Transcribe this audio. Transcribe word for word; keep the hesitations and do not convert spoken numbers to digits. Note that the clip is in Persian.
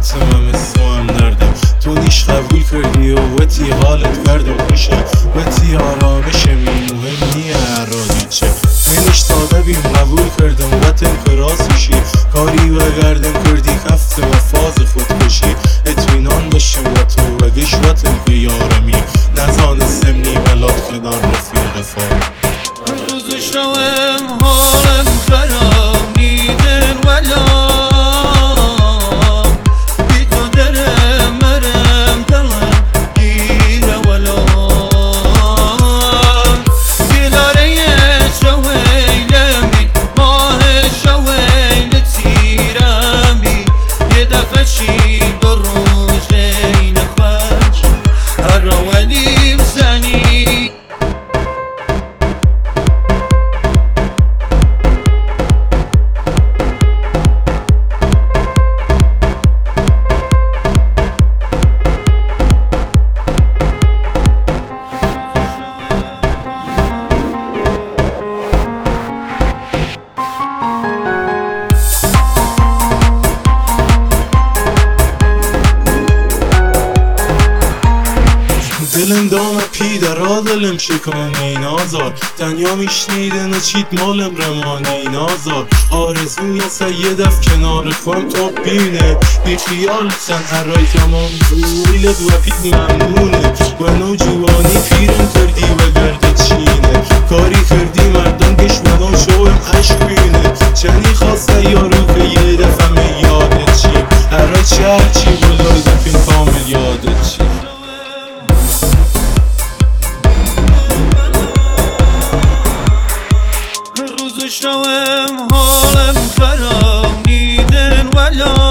همه مثل هم دردم. تو نیش قبول کردی و وطی حالت کرد و خوشه وطی آرامشه می مهم نیه ارادی چه منیش ساده بیم قبول کردم وط انقراضیشی کاری و گردم کردی کفت و فاز خودکشی اطمینان بشیم و تو و گشوت بیارمی نزانستم نیملات کنار رفیق فار روزش روم حالم خراب نیدن ولا دلم دام پی درا دلم شکنی نازار دنیا میشنیدن و چیت مالم رمانی نازار آرزو یا سیدف کنار خم تا بینه بی خیال سن هرای تمام زویلت و پید ممنونه و نو جوانی پیرم کردی و گرد چینه کاری کردی مردم گشمدان شوم عشق بینه چنی خواسته یارو که یه دفعه یادت چی هرای چه هرچی بلای دفین کامل یادت چی روزش روم حالم خراب نیدن ولا